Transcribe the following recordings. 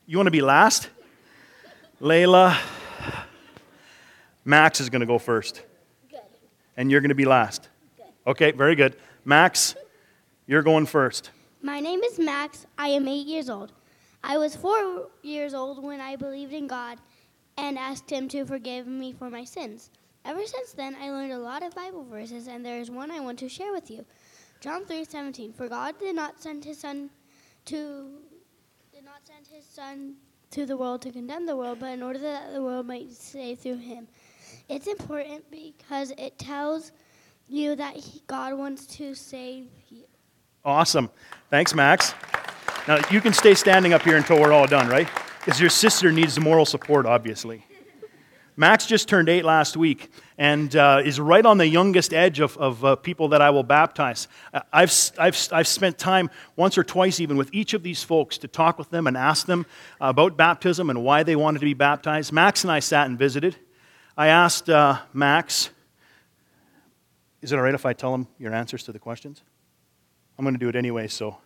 You want to be last? Layla, Max is going to go first. Good. And you're going to be last. Good. Okay, very good. Max, you're going first. My name is Max. I am 8 years old. I was 4 years old when I believed in God and asked Him to forgive me for my sins. Ever since then, I learned a lot of Bible verses, and there is one I want to share with you. John 3:17. For God did not send His Son to the world to condemn the world, but in order that the world might be saved through Him. It's important because it tells you that God wants to save you. Awesome. Thanks, Max. Now, you can stay standing up here until we're all done, right? Because your sister needs moral support, obviously. Max just turned 8 last week and is right on the youngest edge of people that I will baptize. I've spent time once or twice even with each of these folks to talk with them and ask them about baptism and why they wanted to be baptized. Max and I sat and visited. I asked Max, is it all right if I tell him your answers to the questions? I'm going to do it anyway, so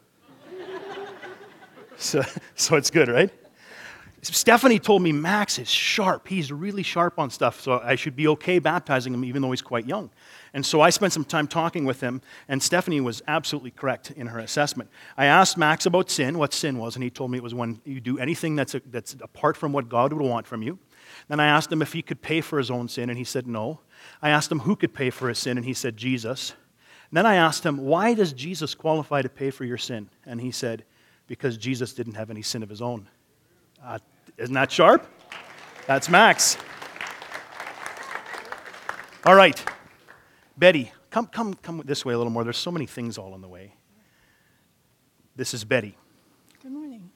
it's good, right? Stephanie told me Max is sharp. He's really sharp on stuff, so I should be okay baptizing him even though he's quite young. And so I spent some time talking with him, and Stephanie was absolutely correct in her assessment. I asked Max about sin, what sin was, and he told me it was when you do anything that's apart from what God would want from you. Then I asked him if he could pay for his own sin, and he said no. I asked him who could pay for his sin, and he said Jesus. Then I asked him, why does Jesus qualify to pay for your sin? And he said, because Jesus didn't have any sin of his own. Isn't that sharp? That's Max. All right. Betty, come this way a little more. There's so many things all in the way. This is Betty. Good morning.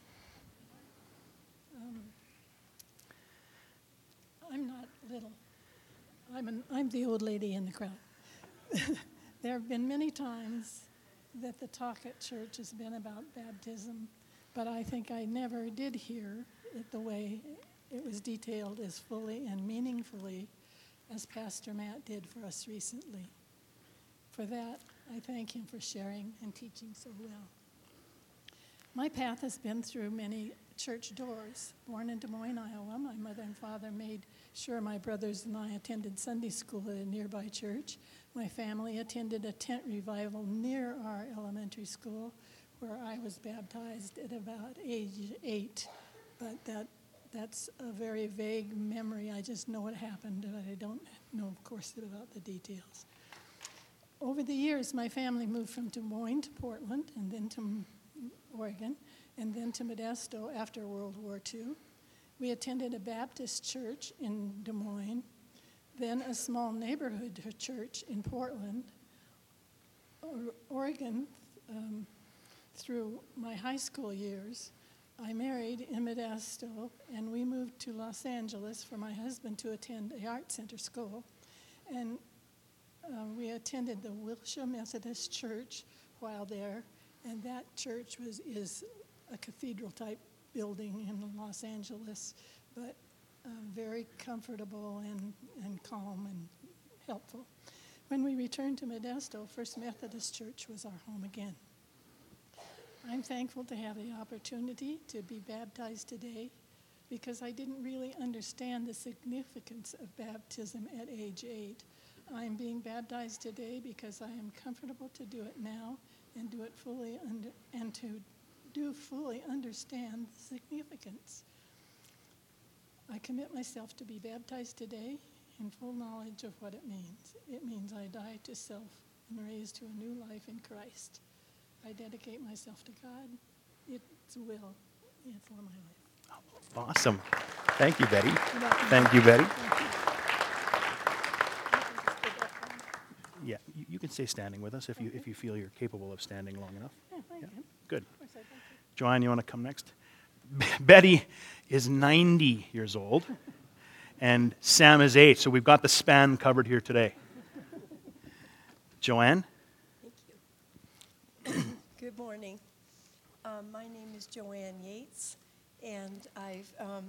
I'm not little. I'm the old lady in the crowd. There have been many times that the talk at church has been about baptism, but I think I never did hear it the way it was detailed as fully and meaningfully as Pastor Matt did for us recently. For that, I thank him for sharing and teaching so well. My path has been through many church doors. Born in Des Moines, Iowa, my mother and father made sure my brothers and I attended Sunday school at a nearby church. My family attended a tent revival near our elementary school where I was baptized at about age 8. But that's a very vague memory. I just know what happened, but I don't know, of course, about the details. Over the years, my family moved from Des Moines to Portland, and then to Oregon, and then to Modesto after World War II. We attended a Baptist church in Des Moines, then a small neighborhood church in Portland, Oregon, through my high school years. I married in Modesto, and we moved to Los Angeles for my husband to attend a art center school. And we attended the Wilshire Methodist Church while there, and that church is a cathedral-type building in Los Angeles, but very comfortable and calm and helpful. When we returned to Modesto, First Methodist Church was our home again. I'm thankful to have the opportunity to be baptized today because I didn't really understand the significance of baptism at age 8. I'm being baptized today because I am comfortable to do it now and do it fully fully understand the significance. I commit myself to be baptized today in full knowledge of what it means. It means I die to self and raised to a new life in Christ. I dedicate myself to God. It's will for my life. Awesome. Thank you, Betty. Thank you, Betty. Yeah, you can stay standing with us if you feel you're capable of standing long enough. Yeah. Good. Joanne, you want to come next? Betty is 90 years old, and Sam is 8, so we've got the span covered here today. Joanne? Thank you. Good morning. My name is Joanne Yates, and I'm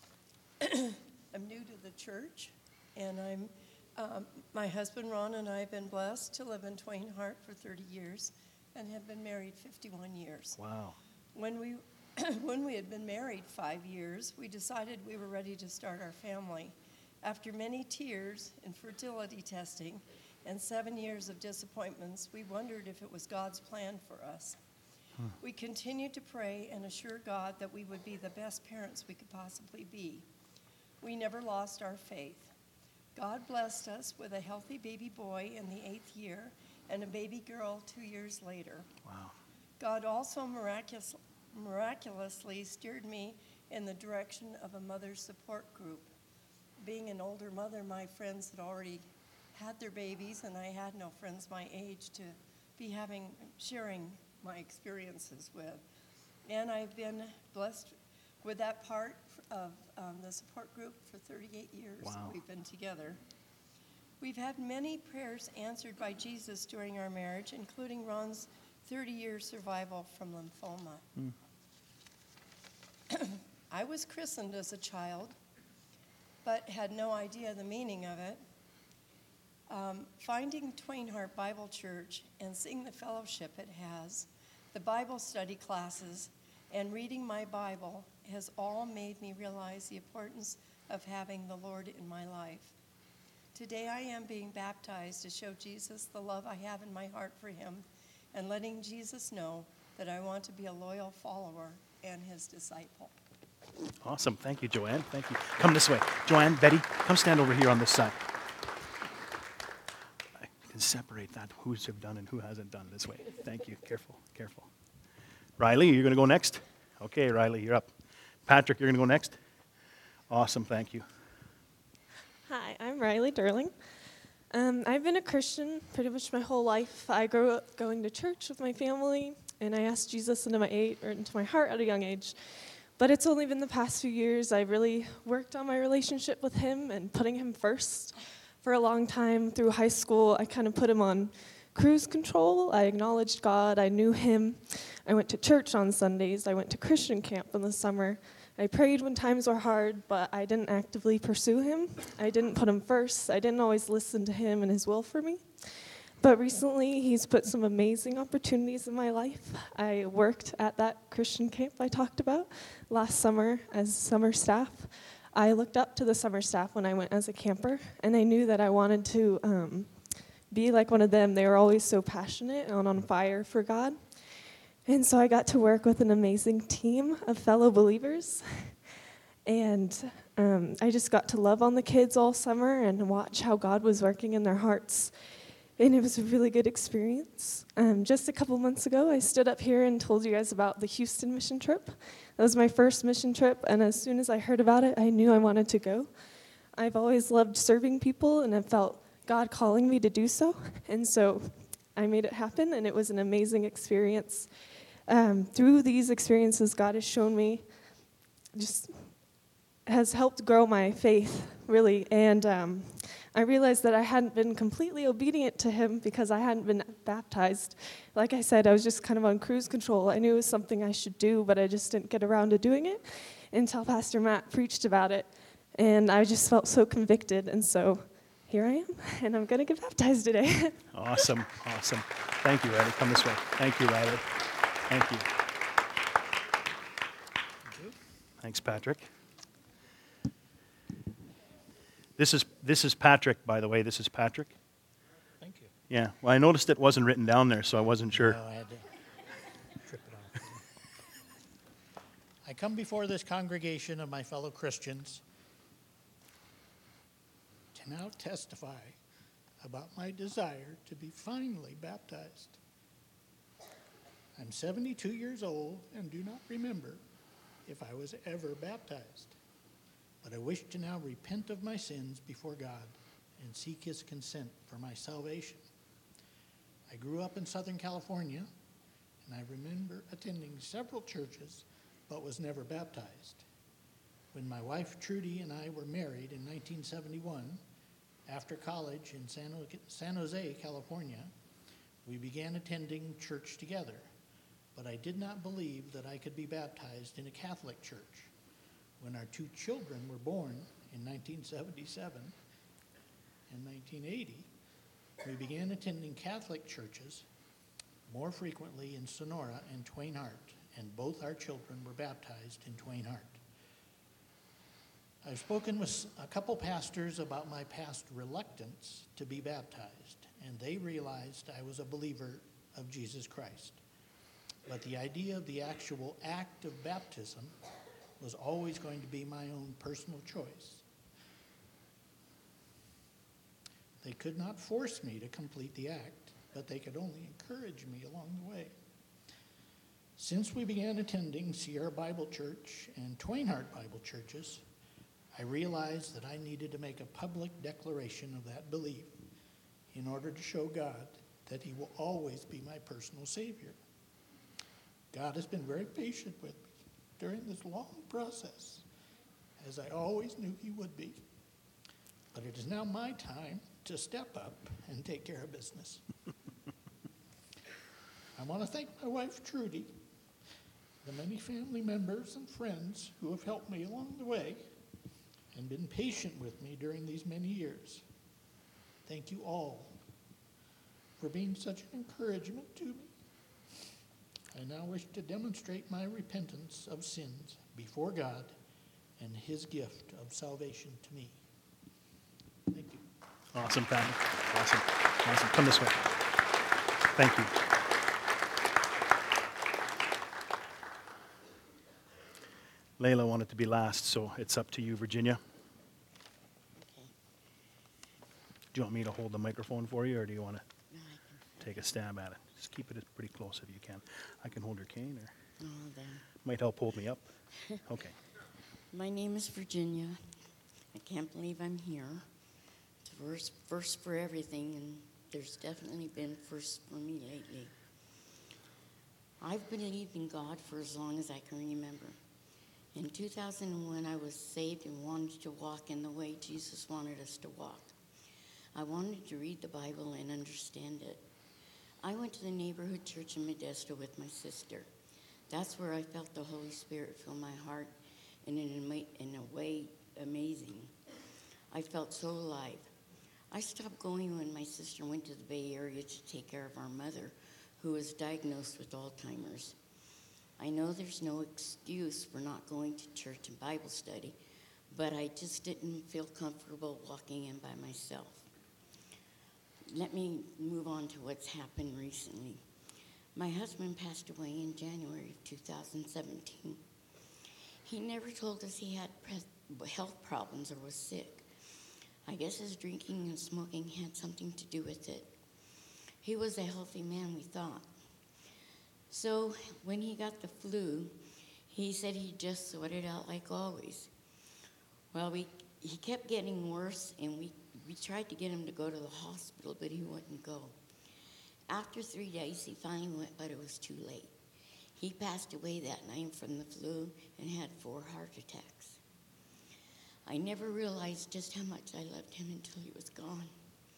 new to the church, and my husband Ron and I have been blessed to live in Twain Harte for 30 years and have been married 51 years. Wow. When we When we had been married 5 years, we decided we were ready to start our family. After many tears and fertility testing and 7 years of disappointments, we wondered if it was God's plan for us. We continued to pray and assure God that we would be the best parents we could possibly be. We never lost our faith. God blessed us with a healthy baby boy in the 8th year and a baby girl 2 years later. Wow. God also miraculously steered me in the direction of a mother's support group. Being an older mother, my friends had already had their babies, and I had no friends my age to be sharing my experiences with. And I've been blessed with that part of the support group for 38 years. Wow. We've been together. We've had many prayers answered by Jesus during our marriage, including Ron's 30-year survival from lymphoma. I was christened as a child, but had no idea the meaning of it. Finding Twain Harte Bible Church and seeing the fellowship it has, the Bible study classes, and reading my Bible has all made me realize the importance of having the Lord in my life. Today I am being baptized to show Jesus the love I have in my heart for him and letting Jesus know that I want to be a loyal follower and his disciple. Awesome. Thank you, Joanne. Thank you. Come this way. Joanne, Betty, come stand over here on this side. I can separate that, who's have done and who hasn't done this way. Thank you. Careful, careful. Riley, you're going to go next? Okay, Riley, you're up. Patrick, you're going to go next? Awesome. Thank you. Hi, I'm Riley Durling. I've been a Christian pretty much my whole life. I grew up going to church with my family, and I asked Jesus into my heart at a young age. But it's only been the past few years I really worked on my relationship with him and putting him first. For a long time through high school, I kind of put him on cruise control. I acknowledged God. I knew him. I went to church on Sundays. I went to Christian camp in the summer. I prayed when times were hard, but I didn't actively pursue him. I didn't put him first. I didn't always listen to him and his will for me. But recently, he's put some amazing opportunities in my life. I worked at that Christian camp I talked about last summer as summer staff. I looked up to the summer staff when I went as a camper, and I knew that I wanted to be like one of them. They were always so passionate and on fire for God. And so I got to work with an amazing team of fellow believers. And I just got to love on the kids all summer and watch how God was working in their hearts. And it was a really good experience. Just a couple months ago, I stood up here and told you guys about the Houston mission trip. That was my first mission trip, and as soon as I heard about it, I knew I wanted to go. I've always loved serving people, and I felt God calling me to do so. And so I made it happen, and it was an amazing experience. Through these experiences, God has shown me, has helped grow my faith, really. And I realized that I hadn't been completely obedient to him because I hadn't been baptized. Like I said, I was just kind of on cruise control. I knew it was something I should do, but I just didn't get around to doing it until Pastor Matt preached about it. And I just felt so convicted, and so here I am, and I'm going to get baptized today. Awesome. Awesome. Thank you, Riley. Come this way. Thank you, Riley. Thank you. Thanks, Patrick. This is Patrick, by the way. This is Patrick. Thank you. Yeah. Well, I noticed it wasn't written down there, so I wasn't sure. No, I had to trip it off. I come before this congregation of my fellow Christians to now testify about my desire to be finally baptized. I'm 72 years old and do not remember if I was ever baptized, but I wish to now repent of my sins before God and seek his consent for my salvation. I grew up in Southern California, and I remember attending several churches, but was never baptized. When my wife Trudy and I were married in 1971, after college in San Jose, California, we began attending church together, but I did not believe that I could be baptized in a Catholic church. When our two children were born in 1977 and 1980, we began attending Catholic churches more frequently in Sonora and Twain Harte and both our children were baptized in Twain Harte. I've spoken with a couple pastors about my past reluctance to be baptized, and they realized I was a believer of Jesus Christ. But the idea of the actual act of baptism was always going to be my own personal choice. They could not force me to complete the act, but they could only encourage me along the way. Since we began attending Sierra Bible Church and Twain Harte Bible churches, I realized that I needed to make a public declaration of that belief in order to show God that he will always be my personal Savior. God has been very patient with me during this long process, as I always knew he would be. But it is now my time to step up and take care of business. I want to thank my wife, Trudy, the many family members and friends who have helped me along the way and been patient with me during these many years. Thank you all for being such an encouragement to me. I now wish to demonstrate my repentance of sins before God and his gift of salvation to me. Thank you. Awesome, Pat. Awesome. Awesome. Come this way. Thank you. Layla wanted to be last, so it's up to you, Virginia. Do you want me to hold the microphone for you, or do you want to take a stab at it? Just keep it pretty close if you can. I can hold your cane, or might help hold me up. Okay. My name is Virginia. I can't believe I'm here. It's first for everything, and there's definitely been first for me lately. I've believed in God for as long as I can remember. In 2001, I was saved and wanted to walk in the way Jesus wanted us to walk. I wanted to read the Bible and understand it. I went to the neighborhood church in Modesto with my sister. That's where I felt the Holy Spirit fill my heart, and in a way, amazing. I felt so alive. I stopped going when my sister went to the Bay Area to take care of our mother, who was diagnosed with Alzheimer's. I know there's no excuse for not going to church and Bible study, but I just didn't feel comfortable walking in by myself. Let me move on to what's happened recently. My husband passed away in January of 2017. He never told us he had health problems or was sick. I guess his drinking and smoking had something to do with it. He was a healthy man, we thought. So when he got the flu, he said he'd just sort it out like always. Well, he kept getting worse, and we tried to get him to go to the hospital, but he wouldn't go. After 3 days, he finally went, but it was too late. He passed away that night from the flu and had 4 heart attacks. I never realized just how much I loved him until he was gone.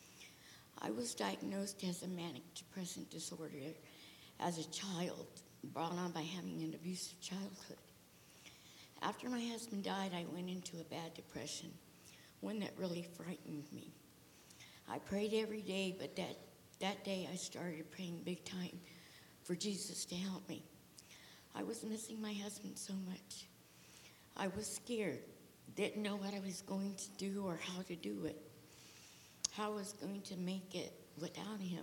I was diagnosed as a manic depressive disorder as a child, brought on by having an abusive childhood. After my husband died, I went into a bad depression, one that really frightened me. I prayed every day, but that day I started praying big time for Jesus to help me. I was missing my husband so much. I was scared, didn't know what I was going to do or how to do it, how I was going to make it without him.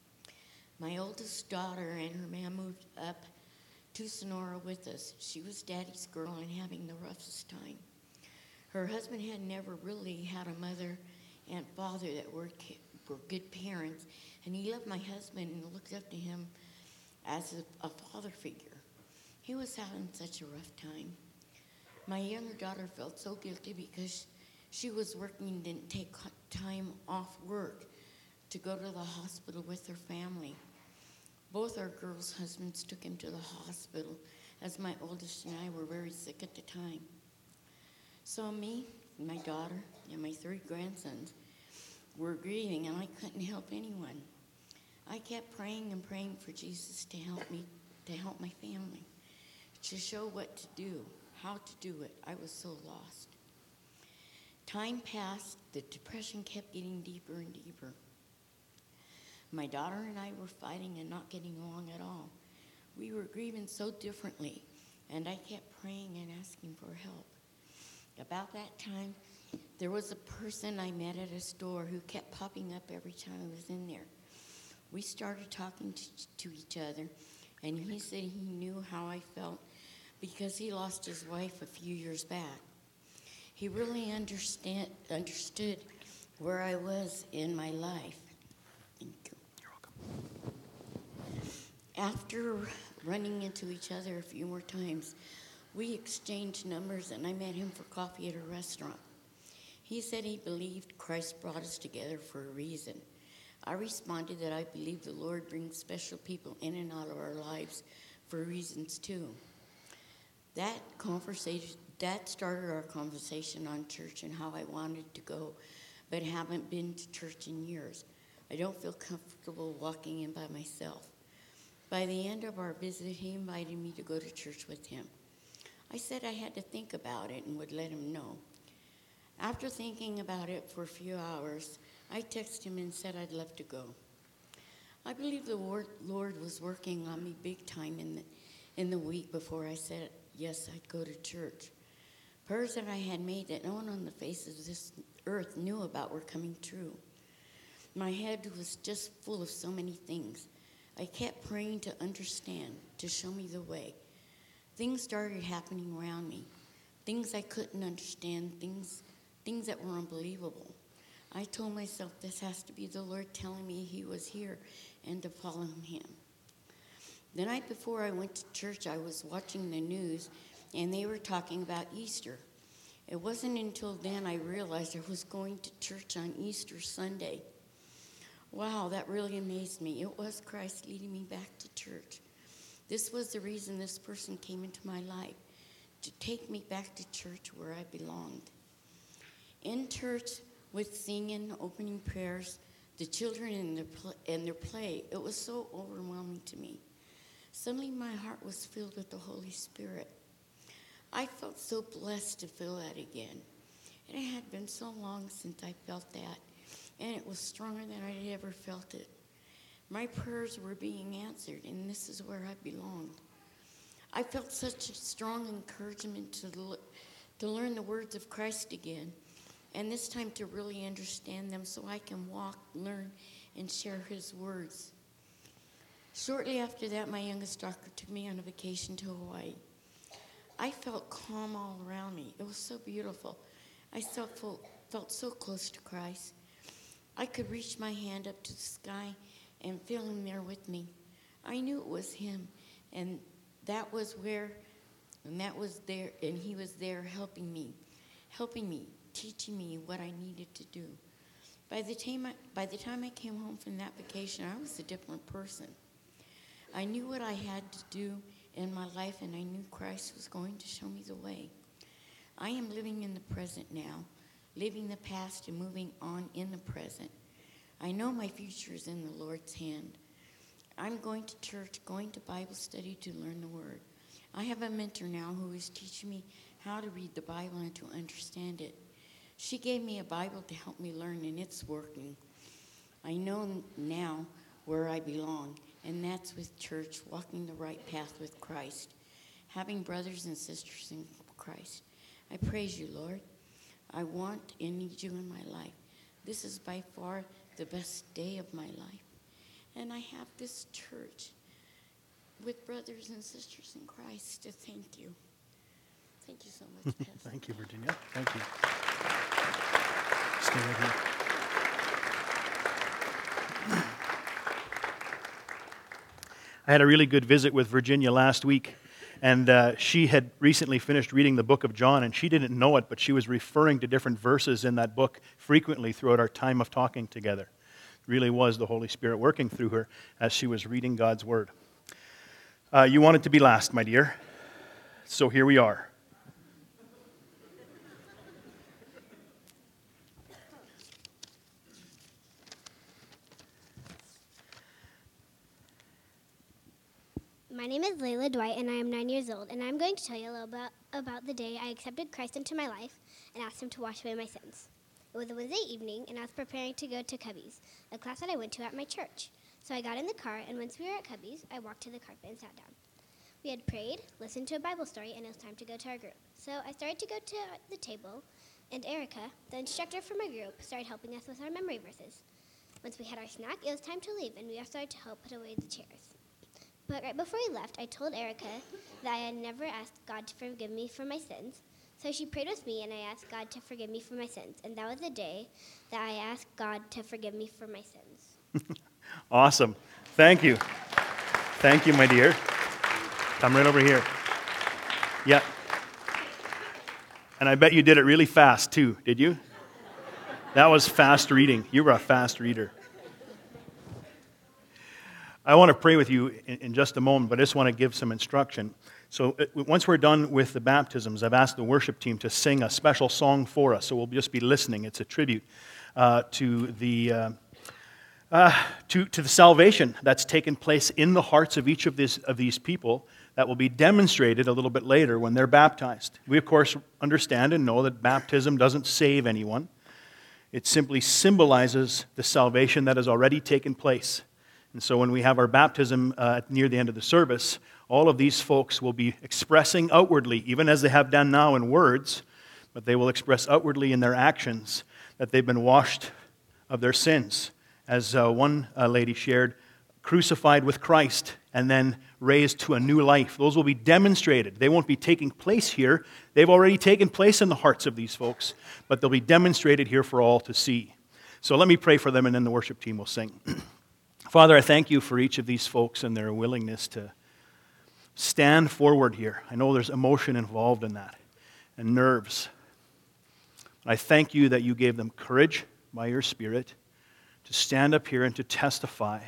My oldest daughter and her man moved up to Sonora with us. She was daddy's girl and having the roughest time. Her husband had never really had a mother and father that were good parents, and he loved my husband and looked up to him as a father figure. He was having such a rough time. My younger daughter felt so guilty because she was working and didn't take time off work to go to the hospital with her family. Both our girls' husbands took him to the hospital, as my oldest and I were very sick at the time. So me, my daughter, and my 3 grandsons were grieving, and I couldn't help anyone. I kept praying and praying for Jesus to help me, to help my family, to show what to do, how to do it. I was so lost. Time passed, the depression kept getting deeper and deeper. My daughter and I were fighting and not getting along at all. We were grieving so differently, and I kept praying and asking for help. About that time, there was a person I met at a store who kept popping up every time I was in there. We started talking to each other, and he said he knew how I felt because he lost his wife a few years back. He really understood where I was in my life. Thank you. You're welcome. After running into each other a few more times, we exchanged numbers, and I met him for coffee at a restaurant. He said he believed Christ brought us together for a reason. I responded that I believe the Lord brings special people in and out of our lives for reasons too. That started our conversation on church and how I wanted to go, but haven't been to church in years. I don't feel comfortable walking in by myself. By the end of our visit, he invited me to go to church with him. I said I had to think about it and would let him know. After thinking about it for a few hours, I texted him and said I'd love to go. I believe the Lord was working on me big time in the week before I said yes, I'd go to church. Prayers that I had made that no one on the face of this earth knew about were coming true. My head was just full of so many things. I kept praying to understand, to show me the way. Things started happening around me, things I couldn't understand, things that were unbelievable. I told myself this has to be the Lord telling me he was here and to follow him. The night before I went to church, I was watching the news, and they were talking about Easter. It wasn't until then I realized I was going to church on Easter Sunday. Wow, that really amazed me. It was Christ leading me back to church. This was the reason this person came into my life, to take me back to church where I belonged. In church, with singing, opening prayers, the children and their play, it was so overwhelming to me. Suddenly my heart was filled with the Holy Spirit. I felt so blessed to feel that again. And it had been so long since I felt that, and it was stronger than I'd ever felt it. My prayers were being answered, and this is where I belonged. I felt such a strong encouragement to learn the words of Christ again, and this time to really understand them so I can walk, learn, and share his words. Shortly after that, my youngest daughter took me on a vacation to Hawaii. I felt calm all around me. It was so beautiful. I felt so close to Christ. I could reach my hand up to the sky and feel him there with me. I knew it was him, and he was there helping me, teaching me what I needed to do. By the time I came home from that vacation, I was a different person. I knew what I had to do in my life, and I knew Christ was going to show me the way. I am living in the present now, leaving the past and moving on in the present. I know my future is in the Lord's hand. I'm going to church, going to Bible study to learn the Word. I have a mentor now who is teaching me how to read the Bible and to understand it. She gave me a Bible to help me learn, and it's working. I know now where I belong, and that's with church, walking the right path with Christ, having brothers and sisters in Christ. I praise you, Lord. I want and need you in my life. This is by far the best day of my life. And I have this church with brothers and sisters in Christ to thank you. Thank you so much, Pastor. Thank you, Virginia. Thank you. Stay right here. I had a really good visit with Virginia last week, and she had recently finished reading the book of John, and she didn't know it, but she was referring to different verses in that book frequently throughout our time of talking together. It really was the Holy Spirit working through her as she was reading God's Word. You wanted to be last, my dear, so here we are. My name is Layla Dwight, and I am 9 years old, and I'm going to tell you a little about the day I accepted Christ into my life and asked him to wash away my sins. It was a Wednesday evening, and I was preparing to go to Cubby's, a class that I went to at my church. So I got in the car, and once we were at Cubby's, I walked to the carpet and sat down. We had prayed, listened to a Bible story, and it was time to go to our group. So I started to go to the table, and Erica, the instructor for my group, started helping us with our memory verses. Once we had our snack, it was time to leave, and we all started to help put away the chairs. But right before we left, I told Erica that I had never asked God to forgive me for my sins. So she prayed with me, and I asked God to forgive me for my sins. And that was the day that I asked God to forgive me for my sins. Awesome. Thank you. Thank you, my dear. Come right over here. Yeah. And I bet you did it really fast, too, did you? That was fast reading. You were a fast reader. I want to pray with you in just a moment, but I just want to give some instruction. So once we're done with the baptisms, I've asked the worship team to sing a special song for us. So we'll just be listening. It's a tribute to the salvation that's taken place in the hearts of each of these people that will be demonstrated a little bit later when they're baptized. We, of course, understand and know that baptism doesn't save anyone. It simply symbolizes the salvation that has already taken place. And so when we have our baptism near the end of the service, all of these folks will be expressing outwardly, even as they have done now in words, but they will express outwardly in their actions that they've been washed of their sins. As one lady shared, crucified with Christ and then raised to a new life. Those will be demonstrated. They won't be taking place here. They've already taken place in the hearts of these folks, but they'll be demonstrated here for all to see. So let me pray for them, and then the worship team will sing. Father, I thank you for each of these folks and their willingness to stand forward here. I know there's emotion involved in that and nerves. I thank you that you gave them courage by your Spirit to stand up here and to testify.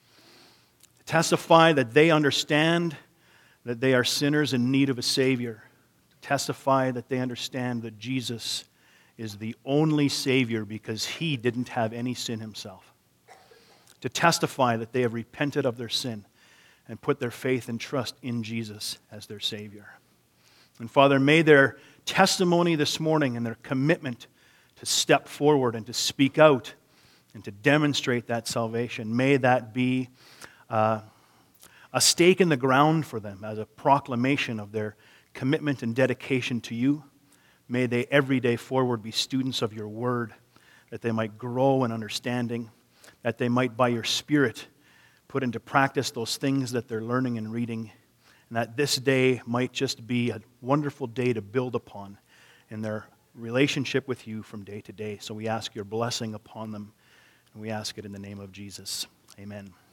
Testify that they understand that they are sinners in need of a Savior. Testify that they understand that Jesus is the only Savior because He didn't have any sin Himself. To testify that they have repented of their sin and put their faith and trust in Jesus as their Savior. And Father, may their testimony this morning and their commitment to step forward and to speak out and to demonstrate that salvation, may that be a stake in the ground for them as a proclamation of their commitment and dedication to you. May they every day forward be students of your word, that they might grow in understanding, that they might by your Spirit put into practice those things that they're learning and reading, and that this day might just be a wonderful day to build upon in their relationship with you from day to day. So we ask your blessing upon them, and we ask it in the name of Jesus. Amen.